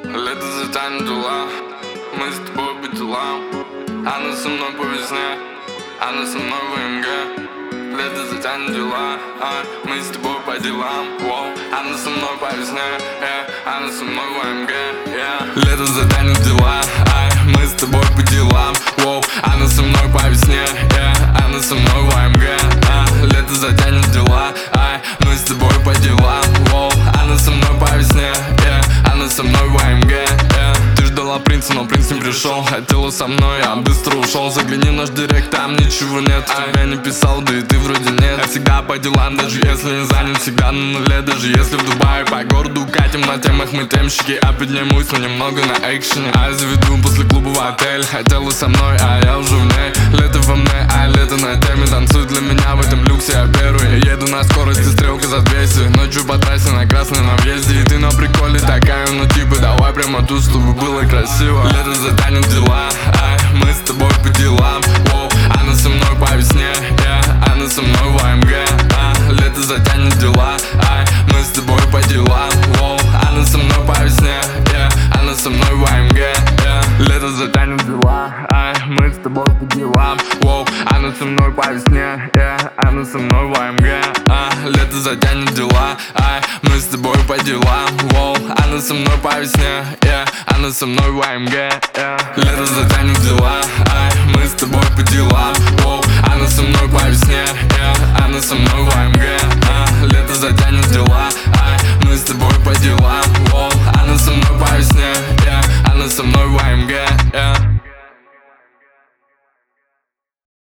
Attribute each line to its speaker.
Speaker 1: Лето затянет дела, мы с тобой по делам. Она со мной по весне, она со мной в МГ. Лето затянет дела, мы с тобой по делам. Она со мной по весне, она со мной в МГ. Лето затянет дела, мы с тобой по делам. Она со мной по весне, она со мной в МГ. Лето затянет дела, мы с тобой по делам. Она со мной по весне, она со мной в АМГ. Ты ждала принца, но принц не пришел. Хотела со мной, я быстро ушел. Загляни в наш директ, там ничего нет. Тебя не писал, да и ты вроде нет. Я всегда по делам, даже если не занят. Всегда на нуле, даже если в Дубае. По городу катим на темах, мы темщики. А поднимусь, но немного на экшене. А я заведу после клуба в отель. Хотела со мной, а я уже в ней. Лето во мне, а лето на теме. Танцуй для меня в этом люксе, я первый. Я еду на скорости, стрелка за 200. Ночью по трассе на красной на въезде. И ты на приколе такая, ну типа давай прямо тут, чтобы было красиво. Лето затянет дела, мы с тобой по делам. Она со мной по весне, она со мной в АМГ. Лето затянет дела, мы с тобой по делам. Она со мной по весне, она со мной в АМГ. Лето затянет дела, мы с тобой по делам. Она со мной по весне, она со мной в АМГ. Лето затянет дела, мы с тобой по делам. Она со мной по весне, она со мной в АМГ. Лето затянет дела, мы с тобой по делам. Она со мной по весне, она со мной